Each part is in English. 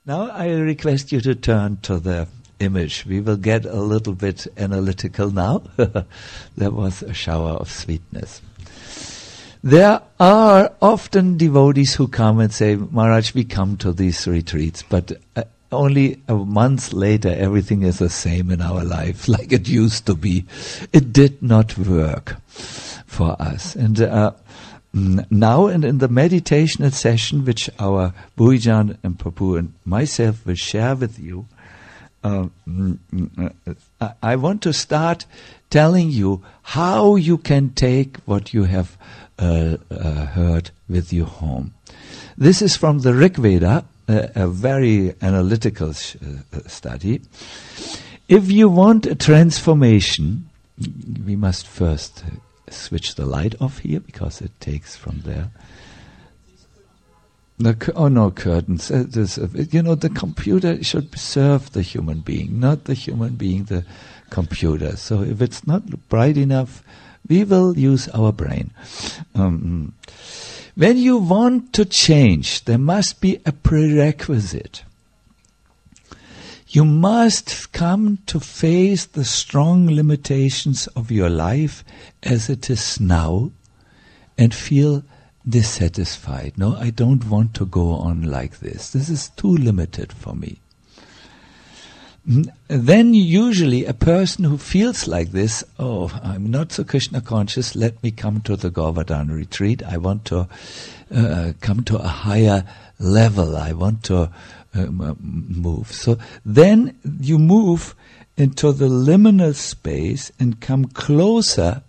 Now I request you to turn to the image. We will get a little bit analytical now. There was a shower of sweetness. There are often devotees who come and say, Maharaj, we come to these retreats, but only a month later everything is the same in our life, like it used to be. It did not work for us. And now and in the meditational session, which our Bhuijan and Prabhu and myself will share with you, I want to start telling you how you can take what you have heard with you home. This is from the Rig Veda, a very analytical study. If you want a transformation, we must first switch the light off here because it takes from there. No curtains. The computer should serve the human being, not the human being the computer. So if it's not bright enough, we will use our brain. When you want to change, there must be a prerequisite. You must come to face the strong limitations of your life as it is now and feel dissatisfied. No, I don't want to go on like this. This is too limited for me. Then usually a person who feels like this, I'm not so Krishna conscious, let me come to the Govardhan retreat. I want to come to a higher level. I want to move. So then you move into the liminal space and come close to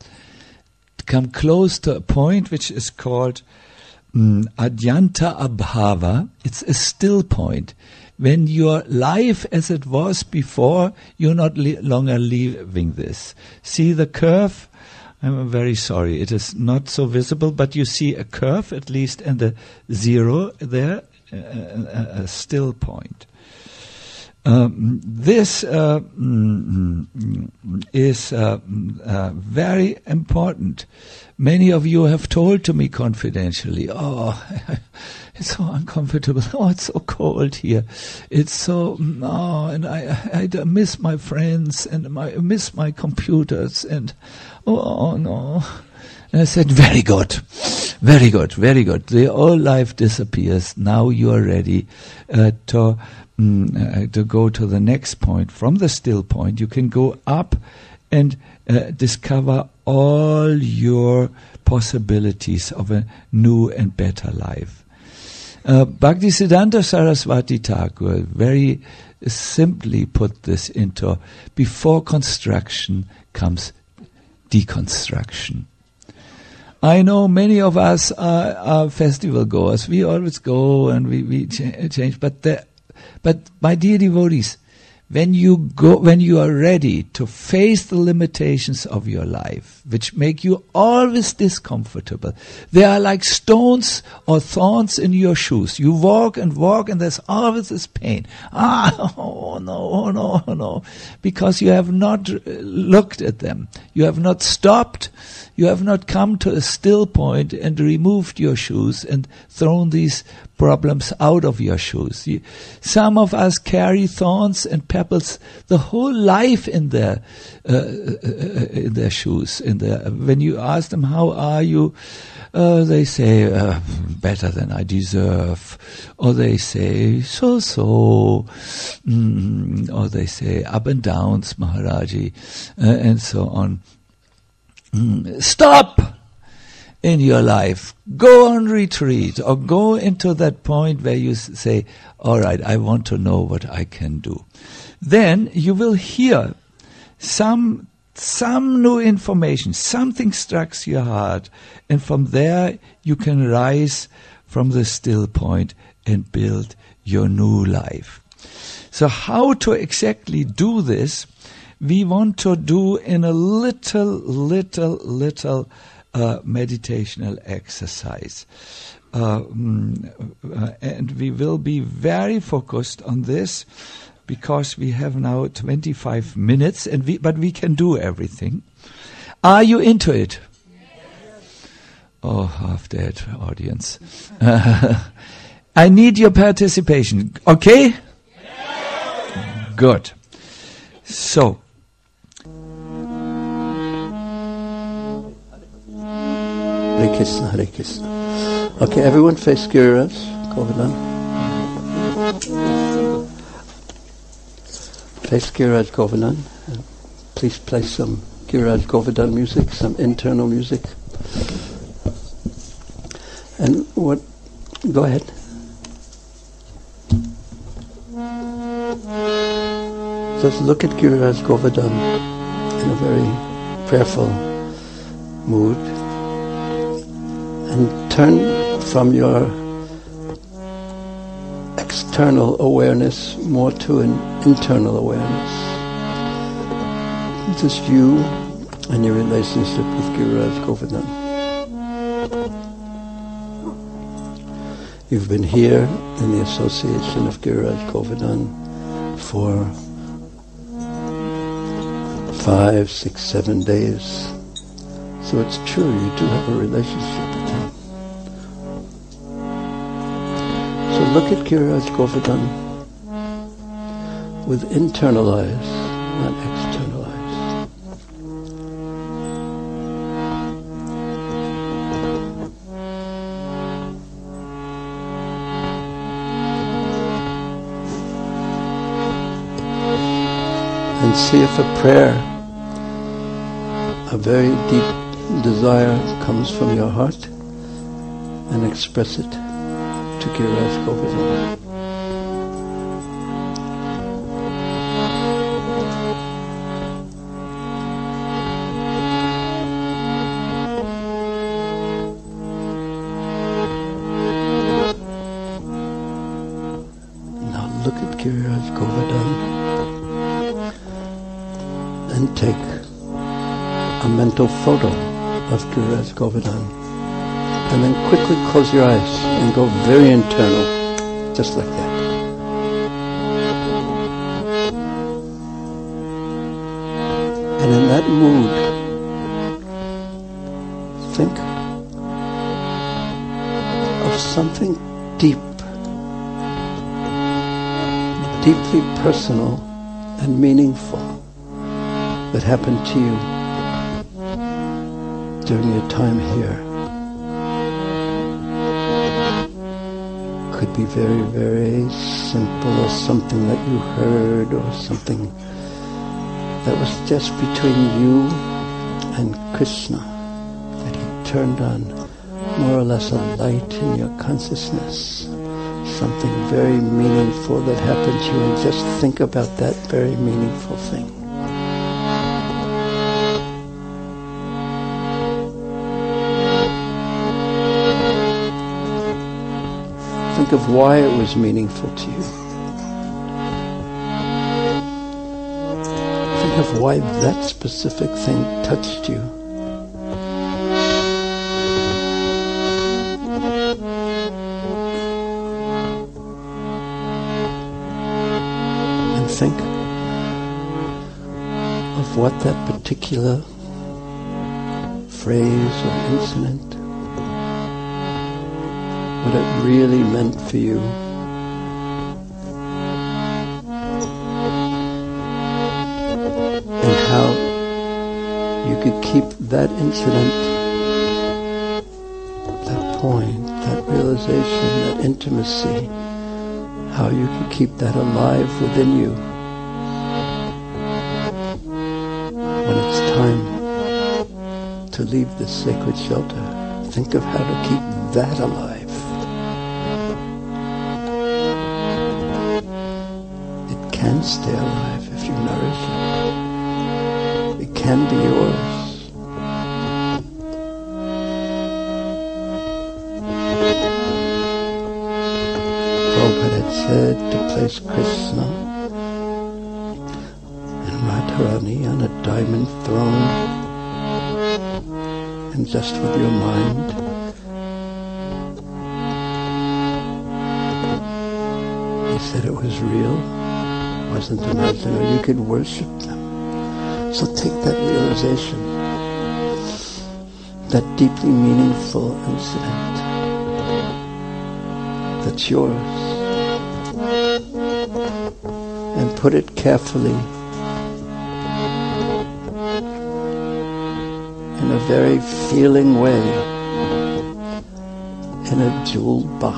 a point which is called Adyanta Abhava. It's a still point. When your life as it was before, you're not longer leaving this. See the curve? I'm very sorry, it is not so visible, but you see a curve at least and a zero there, a still point. This is very important. Many of you have told to me confidentially, it's so uncomfortable. It's so cold here. It's so, and I miss my friends and I miss my computers and, no. And I said, very good. The old life disappears. Now you are ready to go to the next point. From the still point, you can go up and discover all your possibilities of a new and better life. Bhaktisiddhanta Saraswati Thakur very simply put this into, before construction comes deconstruction. I know many of us are festival goers. We always go and we change. But my dear devotees, when you are ready to face the limitations of your life, which make you always discomfortable, they are like stones or thorns in your shoes. You walk and there's always this pain. No. Because you have not looked at them. You have not stopped. You have not come to a still point and removed your shoes and thrown these problems out of your shoes. Some of us carry thorns and pebbles the whole life in their shoes. When you ask them, how are you? They say, better than I deserve. Or they say, so. Or they say, up and downs, Maharaji, and so on. Stop in your life. Go on retreat or go into that point where you say, all right, I want to know what I can do. Then you will hear some new information. Something strikes your heart. And from there you can rise from the still point and build your new life. So how to exactly do this? We want to do in a little meditational exercise. And we will be very focused on this because we have now 25 minutes, but we can do everything. Are you into it? Yes. Oh, half-dead audience. I need your participation. Okay? Good. So. Hare Krishna, Hare Krishna. Okay, everyone face Giriraj Govardhan. Face Giriraj Govardhan. Please play some Giriraj Govardhan music, some internal music. And what? Go ahead. Just look at Giriraj Govardhan in a very prayerful mood and turn from your external awareness more to an internal awareness. Just you and your relationship with Giriraj Govardhan. You've been here in the association of Giriraj Govardhan for 5, 6, 7 days. So it's true, you do have a relationship with him. So look at Giriraj Govardhan with internal eyes, not external eyes. And see if a prayer, a very deep desire comes from your heart, and express it to Giriraj Govardhan. Now look at Giriraj Govardhan and take a mental photo of Giriraj Govardhan. And then quickly close your eyes and go very internal, just like that. And in that mood, think of something deep, deeply personal and meaningful that happened to you during your time here. Could be very, very simple, or something that you heard, or something that was just between you and Krishna, that he turned on more or less a light in your consciousness, something very meaningful that happened to you, and just think about that very meaningful thing. Think of why it was meaningful to you. Think of why that specific thing touched you. And think of what that particular phrase or incident, what it really meant for you. And how you could keep that incident, that point, that realization, that intimacy, how you could keep that alive within you when it's time to leave this sacred shelter. Think of how to keep that alive. Can stay alive if you nourish it. It can be yours. Prabhupada had said to place Krishna and Radharani on a diamond throne, and just with your mind, he said it was real. Wasn't imaginary. You could worship them. So take that realization, that deeply meaningful incident, that's yours. And put it carefully in a very feeling way in a jewel box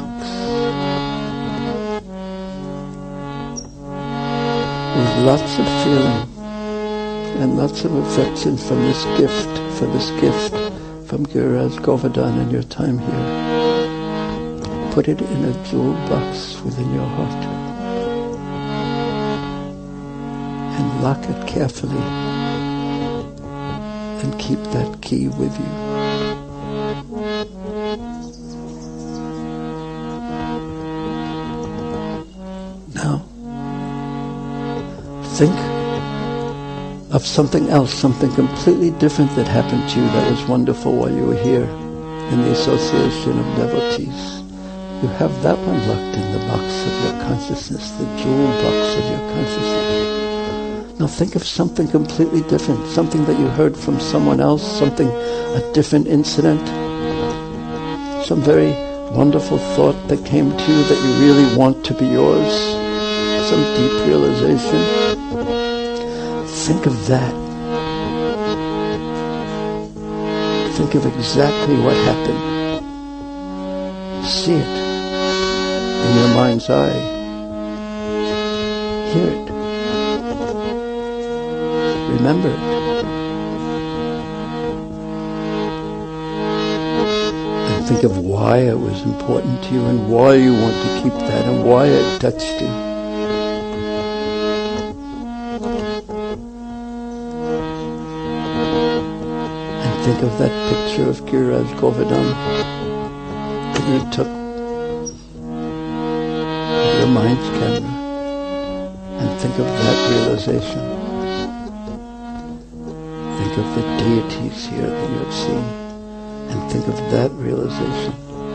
with lots of feeling and lots of affection for this gift from Guru Raj Govardhan in your time here. Put it in a jewel box within your heart and lock it carefully and keep that key with you. Now, think of something else, something completely different that happened to you that was wonderful while you were here in the association of devotees. You have that one locked in the box of your consciousness, the jewel box of your consciousness. Now think of something completely different, something that you heard from someone else, a different incident, some very wonderful thought that came to you that you really want to be yours, some deep realization. Think of that. Think of exactly what happened. See it in your mind's eye. Hear it. Remember it. And think of why it was important to you and why you want to keep that and why it touched you. Think of that picture of Guru Raj Govardhan that you took with your mind's camera, and think of that realization. Think of the deities here that you have seen, and think of that realization.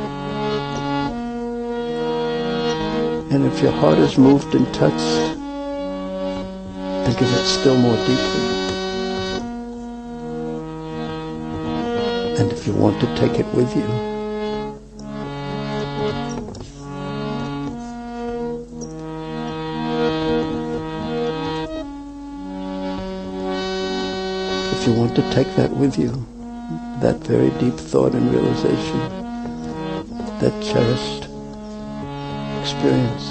And if your heart is moved and touched, think of it still more deeply. And if you want to take it with you, if you want to take that with you, that very deep thought and realization, that cherished experience,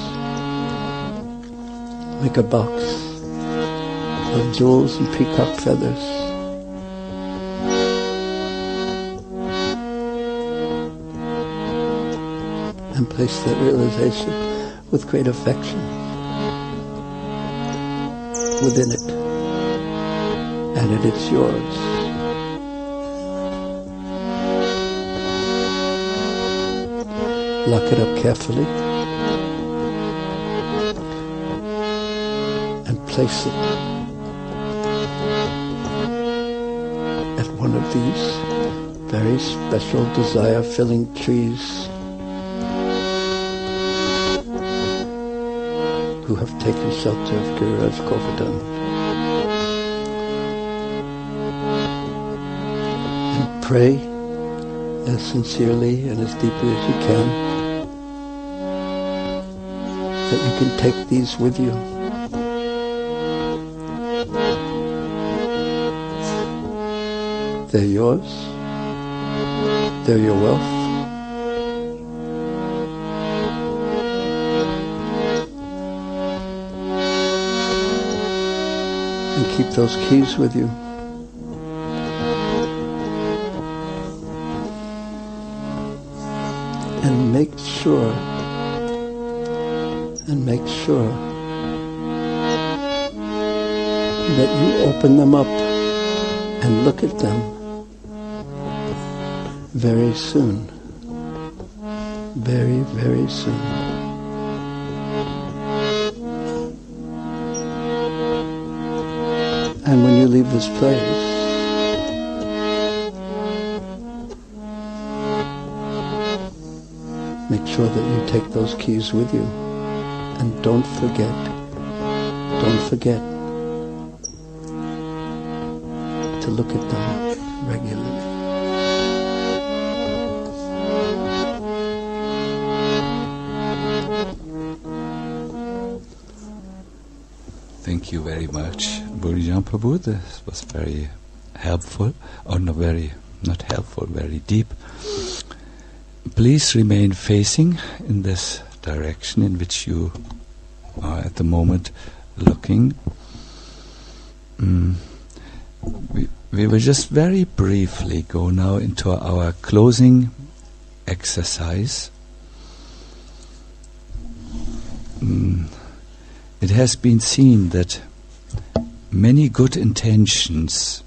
make a box of jewels and peacock feathers. And place that realization with great affection within it, and it is yours. Lock it up carefully and place it at one of these very special desire-filling trees who have taken shelter of Guru Raj Govardhan. And pray as sincerely and as deeply as you can that you can take these with you. They're yours. They're your wealth. Keep those keys with you. And make sure that you open them up and look at them very soon. Very, very soon. And when you leave this place, make sure that you take those keys with you. And don't forget to look at them regularly. Thank you very much, Burijan Prabhu. This was very helpful, or not helpful, very deep. Please remain facing in this direction in which you are at the moment looking. We will just very briefly go now into our closing exercise. It has been seen that many good intentions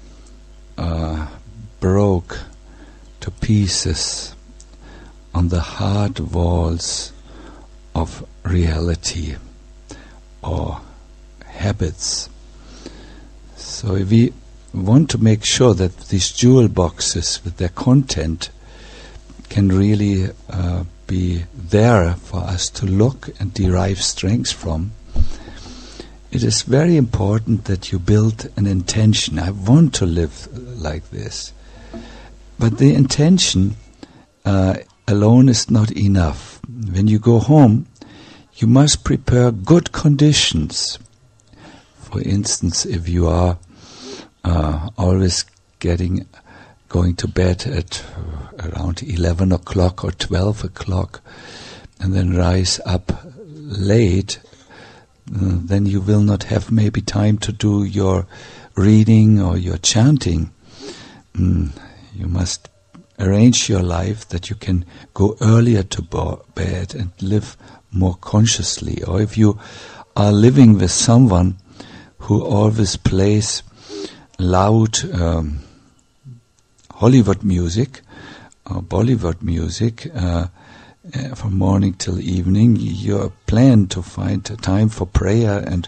broke to pieces on the hard walls of reality or habits. So we want to make sure that these jewel boxes with their content can really be there for us to look and derive strength from. It is very important that you build an intention. I want to live like this. But the intention alone is not enough. When you go home, you must prepare good conditions. For instance, if you are always going to bed at around 11 o'clock or 12 o'clock and then rise up late, then you will not have maybe time to do your reading or your chanting. You must arrange your life that you can go earlier to bed and live more consciously. Or if you are living with someone who always plays loud Hollywood music or Bollywood music from morning till evening, your plan to find time for prayer and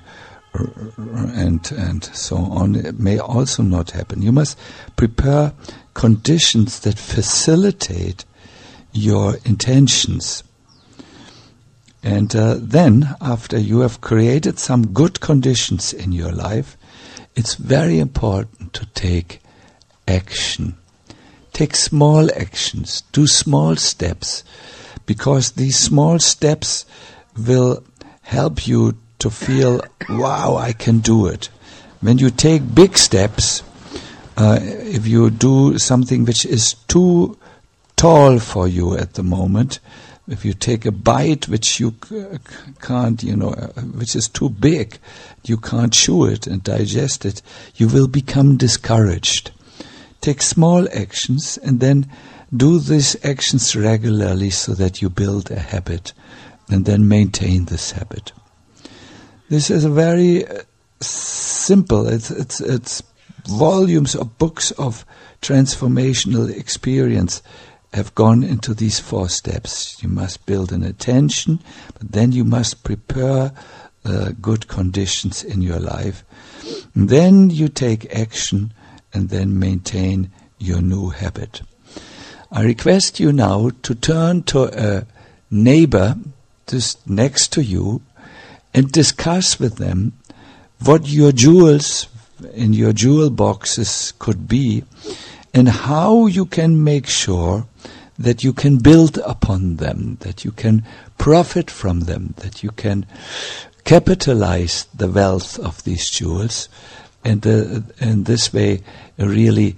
so on, it may also not happen. You must prepare conditions that facilitate your intentions. And then, after you have created some good conditions in your life, it's very important to take action. Take small actions, do small steps, because these small steps will help you to feel, wow, I can do it. When you take big steps, if you do something which is too tall for you at the moment, if you take a bite which you can't, which is too big, you can't chew it and digest it, you will become discouraged. Take small actions and then do these actions regularly so that you build a habit and then maintain this habit. This is a very simple, it's volumes of books of transformational experience have gone into these 4 steps. You must build an attention, but then you must prepare good conditions in your life. And then you take action and then maintain your new habit. I request you now to turn to a neighbor just next to you and discuss with them what your jewels in your jewel boxes could be and how you can make sure that you can build upon them, that you can profit from them, that you can capitalize the wealth of these jewels, and in this way really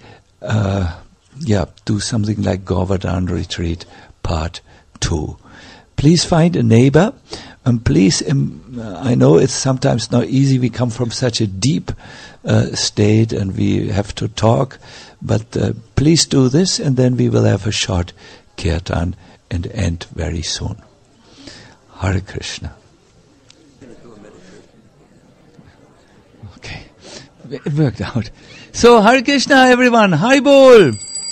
do something like Govardhan Retreat Part 2. Please find a neighbor, and please, I know it's sometimes not easy, we come from such a deep state and we have to talk, but please do this, and then we will have a short kirtan and end very soon. Hare Krishna. Okay, it worked out. So Hare Krishna everyone, Hari Bol.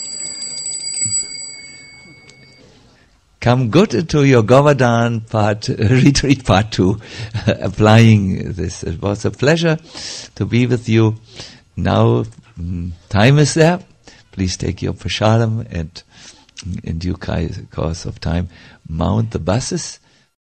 Come good into your Govardhan retreat part 2, applying this. It was a pleasure to be with you. Now time is there. Please take your prasadam and in due course of time mount the buses